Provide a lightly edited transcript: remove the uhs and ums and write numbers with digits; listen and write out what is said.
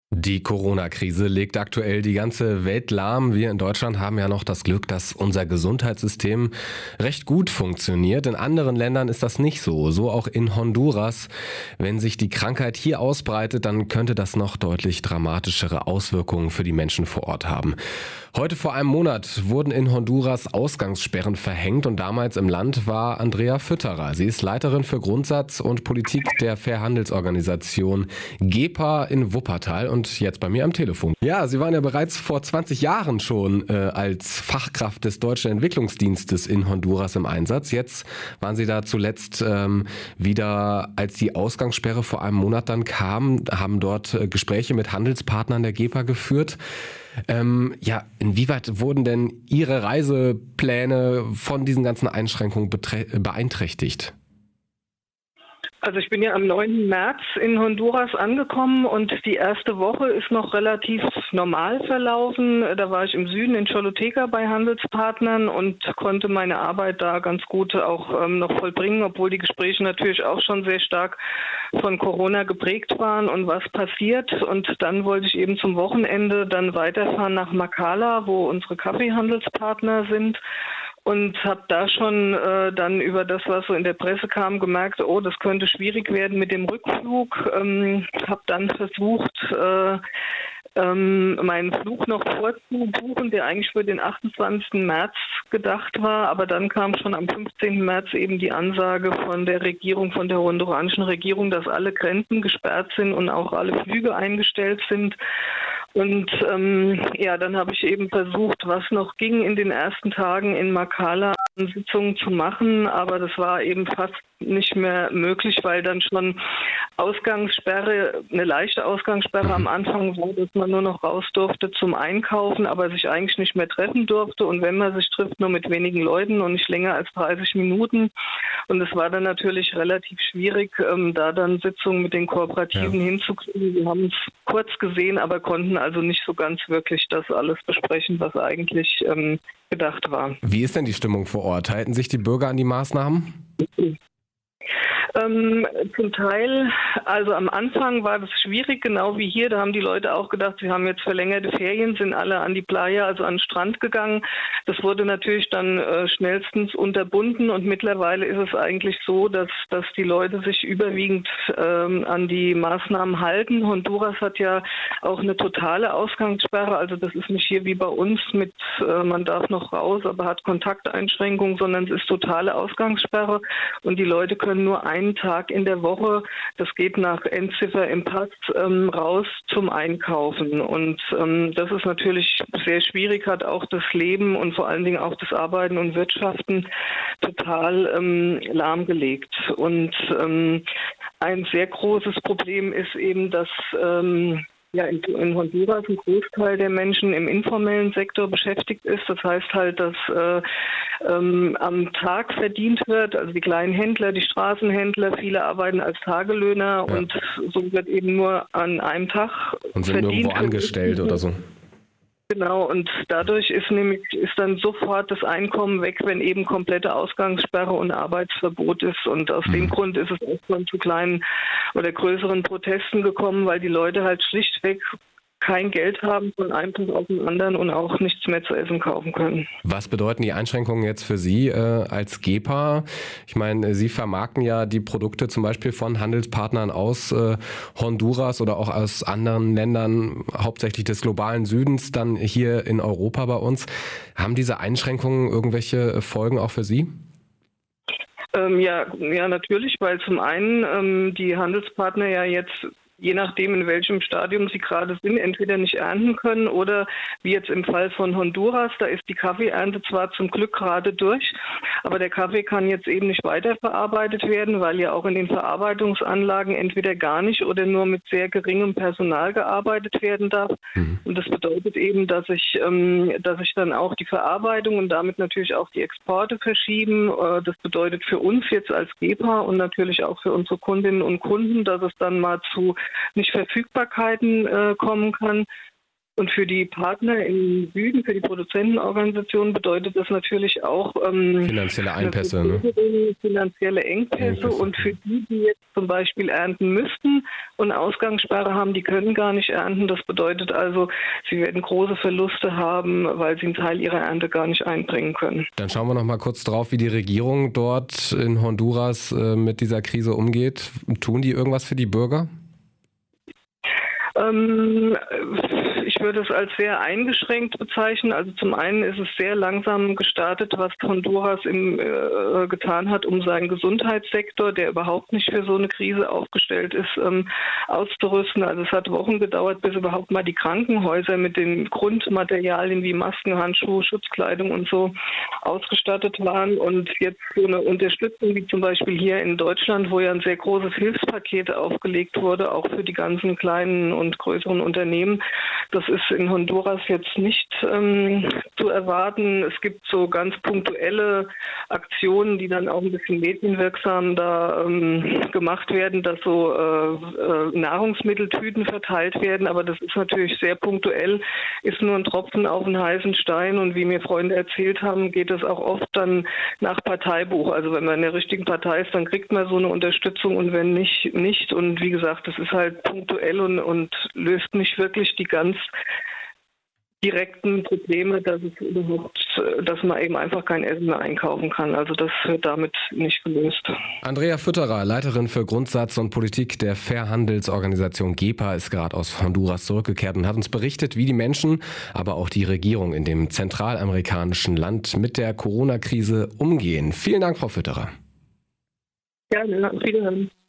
Die Corona-Krise legt aktuell die ganze Welt lahm. Wir in Deutschland haben ja noch das Glück, dass unser Gesundheitssystem recht gut funktioniert. In anderen Ländern ist das nicht so. So auch in Honduras. Wenn sich die Krankheit hier ausbreitet, dann könnte das noch deutlich dramatischere Auswirkungen für die Menschen vor Ort haben. Heute vor einem Monat wurden in Honduras Ausgangssperren verhängt und damals im Land war Andrea Fütterer. Sie ist Leiterin für Grundsatz und Politik der Fairhandelsorganisation GEPA in Wuppertal und jetzt bei mir am Telefon. Ja, Sie waren ja bereits vor 20 Jahren schon als Fachkraft des Deutschen Entwicklungsdienstes in Honduras im Einsatz. Jetzt waren Sie da zuletzt wieder, als die Ausgangssperre vor einem Monat dann kam, haben dort Gespräche mit Handelspartnern der GEPA geführt. Inwieweit wurden denn Ihre Reisepläne von diesen ganzen Einschränkungen beeinträchtigt? Also ich bin ja am 9. März in Honduras angekommen und die erste Woche ist noch relativ normal verlaufen. Da war ich im Süden in Choluteca bei Handelspartnern und konnte meine Arbeit da ganz gut auch noch vollbringen, obwohl die Gespräche natürlich auch schon sehr stark von Corona geprägt waren und was passiert. Und dann wollte ich eben zum Wochenende dann weiterfahren nach Macala, wo unsere Kaffeehandelspartner sind. Und habe da schon dann über das, was so in der Presse kam, gemerkt, oh, das könnte schwierig werden mit dem Rückflug. Habe dann versucht, meinen Flug noch vorzubuchen, der eigentlich für den 28. März gedacht war. Aber dann kam schon am 15. März eben die Ansage von der Regierung, von der honduranischen Regierung, dass alle Grenzen gesperrt sind und auch alle Flüge eingestellt sind. Und dann habe ich eben versucht, was noch ging in den ersten Tagen in Macala, Sitzungen zu machen, aber das war eben fast nicht mehr möglich, weil dann schon Ausgangssperre, eine leichte Ausgangssperre am Anfang war, dass man nur noch raus durfte zum Einkaufen, aber sich eigentlich nicht mehr treffen durfte und wenn man sich trifft, nur mit wenigen Leuten und nicht länger als 30 Minuten. Und es war dann natürlich relativ schwierig, da dann Sitzungen mit den Kooperativen hinzukriegen. Wir haben es kurz gesehen, aber konnten also nicht so ganz wirklich das alles besprechen, was eigentlich gedacht war. Wie ist denn die Stimmung vor Ort? Halten sich die Bürger an die Maßnahmen? Zum Teil, also am Anfang war das schwierig, genau wie hier. Da haben die Leute auch gedacht, sie haben jetzt verlängerte Ferien, sind alle an die Playa, also an den Strand gegangen. Das wurde natürlich dann schnellstens unterbunden und mittlerweile ist es eigentlich so, dass die Leute sich überwiegend an die Maßnahmen halten. Honduras hat ja auch eine totale Ausgangssperre, also das ist nicht hier wie bei uns mit, man darf noch raus, aber hat Kontakteinschränkungen, sondern es ist totale Ausgangssperre und die Leute können nur einen Tag in der Woche, das geht nach Endziffer im Pass, raus zum Einkaufen. Und das ist natürlich sehr schwierig, hat auch das Leben und vor allen Dingen auch das Arbeiten und Wirtschaften total lahmgelegt. Und ein sehr großes Problem ist eben, dass in Honduras ein Großteil der Menschen im informellen Sektor beschäftigt ist. Das heißt halt, dass am Tag verdient wird, also die kleinen Händler, die Straßenhändler, viele arbeiten als Tagelöhner und so wird eben nur an einem Tag und sind verdient. Irgendwo angestellt oder so. Genau, und dadurch ist dann sofort das Einkommen weg, wenn eben komplette Ausgangssperre und Arbeitsverbot ist. Und aus dem Grund ist es auch schon zu kleinen oder größeren Protesten gekommen, weil die Leute halt schlichtweg kein Geld haben von einem Tag auf den anderen und auch nichts mehr zu essen kaufen können. Was bedeuten die Einschränkungen jetzt für Sie als GEPA? Ich meine, Sie vermarkten ja die Produkte zum Beispiel von Handelspartnern aus Honduras oder auch aus anderen Ländern, hauptsächlich des globalen Südens, dann hier in Europa bei uns. Haben diese Einschränkungen irgendwelche Folgen auch für Sie? Ja, natürlich, weil zum einen die Handelspartner ja jetzt je nachdem, in welchem Stadium sie gerade sind, entweder nicht ernten können oder wie jetzt im Fall von Honduras, da ist die Kaffeeernte zwar zum Glück gerade durch, aber der Kaffee kann jetzt eben nicht weiterverarbeitet werden, weil ja auch in den Verarbeitungsanlagen entweder gar nicht oder nur mit sehr geringem Personal gearbeitet werden darf. Und das bedeutet eben, dass sich dann auch die Verarbeitung und damit natürlich auch die Exporte verschieben. Das bedeutet für uns jetzt als GEPA und natürlich auch für unsere Kundinnen und Kunden, dass es dann mal zu Nicht-Verfügbarkeiten kommen kann. Und für die Partner im Süden, für die Produzentenorganisationen bedeutet das natürlich auch finanzielle Einpässe, finanzielle Engpässe. Und für die, die jetzt zum Beispiel ernten müssten und Ausgangssperre haben, die können gar nicht ernten. Das bedeutet also, sie werden große Verluste haben, weil sie einen Teil ihrer Ernte gar nicht einbringen können. Dann schauen wir noch mal kurz drauf, wie die Regierung dort in Honduras mit dieser Krise umgeht. Tun die irgendwas für die Bürger? Ich würde es als sehr eingeschränkt bezeichnen. Also zum einen ist es sehr langsam gestartet, was Honduras getan hat, um seinen Gesundheitssektor, der überhaupt nicht für so eine Krise aufgestellt ist, auszurüsten. Also es hat Wochen gedauert, bis überhaupt mal die Krankenhäuser mit den Grundmaterialien wie Masken, Handschuhe, Schutzkleidung und so ausgestattet waren. Und jetzt so eine Unterstützung wie zum Beispiel hier in Deutschland, wo ja ein sehr großes Hilfspaket aufgelegt wurde, auch für die ganzen kleinen und größeren Unternehmen. Das ist in Honduras jetzt nicht zu erwarten. Es gibt so ganz punktuelle Aktionen, die dann auch ein bisschen medienwirksam da gemacht werden, dass so Nahrungsmitteltüten verteilt werden. Aber das ist natürlich sehr punktuell, ist nur ein Tropfen auf einen heißen Stein. Und wie mir Freunde erzählt haben, geht es auch oft dann nach Parteibuch. Also wenn man in der richtigen Partei ist, dann kriegt man so eine Unterstützung und wenn nicht, nicht. Und wie gesagt, das ist halt punktuell und löst nicht wirklich die ganz direkten Probleme, dass man eben einfach kein Essen mehr einkaufen kann. Also das wird damit nicht gelöst. Andrea Fütterer, Leiterin für Grundsatz und Politik der Fairhandelsorganisation GEPA, ist gerade aus Honduras zurückgekehrt und hat uns berichtet, wie die Menschen, aber auch die Regierung in dem zentralamerikanischen Land mit der Corona-Krise umgehen. Vielen Dank, Frau Fütterer. Gerne, auf Wiederhören.